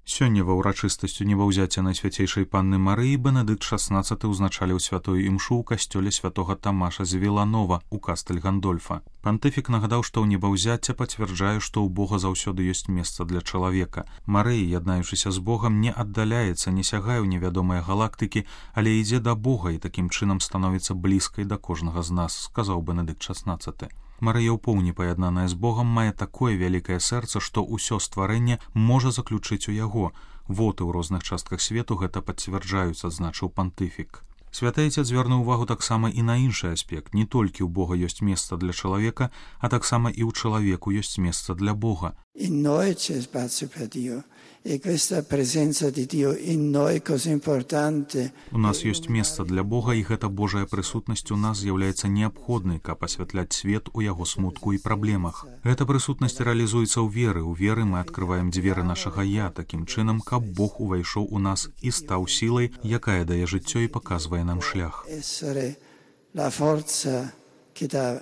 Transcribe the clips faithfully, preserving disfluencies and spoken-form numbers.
Сёння ва ўрачыстасцю небаўзяцця Найсвяцейшай Панны Марыі Бенедыкт шаснаццаты ўзначаліў святую імшу ў касцёле святога Тамаша з Віланова у Кастэль Гандольфа. Пантыфік нагадаў, што ў небаўзяцце пацвярджае, што ў Бога заўсёды ёсць месца для чалавека. Марыя, яднаючыся з Богам, не аддаляецца, не сягае ў невядомыя галактыкі, але ідзе да Бога і такім чынам становіцца блізкай да кожнага з нас, сказаў Бенедыкт шаснаццаты. Марыя ў поўні паяднаная з Богам мае такое вялікае сэрца, што ўсё стварэнне можа заключыць у яго. Воты ў розных частках свету гэта пацвярджаюць, адзначыў пантыфік. Святы Айцец звярнуў увагу таксама і на іншы аспект. Не толькі ў Бога ёсць месца для чалавека, а таксама і ў чалавеку ёсць месца для Бога. In noi c'è spazio per Dio e questa presenza di Dio in noi così importante. У нас ёсць месца для Бога, і гэта Божая прысутнасць у нас з'яўляецца неабходнай, каб асвятляць свет у яго смутку і праблемах. Гэта прысутнасць рэалізуецца ў веры. У веры мы адкрываем дзверы нашага я такім чынам, каб Бог увайшоў у нас і стаў сілай, якая дае жыццё і паказвае нам шлях. Essere la forza che dà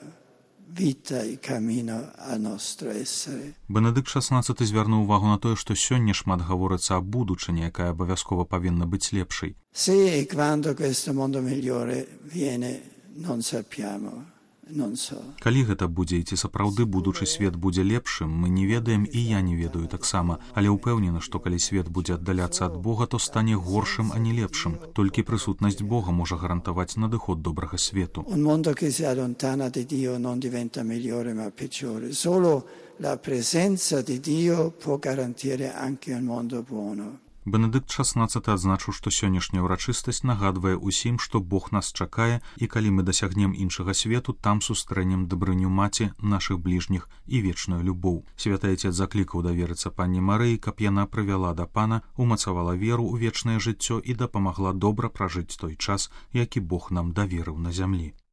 vita e cammino al nostro essere. Бенедыкт шаснаццаты звярнуў увагу на тое, што сёння шмат гаворыцца аб будучыні, якая абавязкова павінна быць лепшай. Se e quando questo mondo migliore viene, non sappiamo, non so. Калі гэта будзе і ці сапраўды будучы свет будзе лепшым, мы не ведаем, і я не ведаю таксама, але ўпэўнены, што калі свет будзе аддаляцца ад Бога, то стане горшым, а не лепшым. Толькі прысутнасць Бога можа гарантаваць надыход добрага свету. Un mondo che si allontana di Dio non diventa migliore ma peggiore. Solo la presenza di Dio può garantire anche un mondo buono. Бенедыкт шаснаццаты адзначыў, што сённяшняя ўрачыстасць нагадвае ўсім, што Бог нас чакае, і калі мы дасягнем іншага свету, там сустрэнем дабрыню маці, нашых бліжніх і вечную любоў. Святы Айцец заклікаў даверыцца Панне Марыі, каб яна прывяла да Пана, умацавала веру ў вечнае жыццё і дапамагла добра пражыць той час, які Бог нам даверыў на зямлі.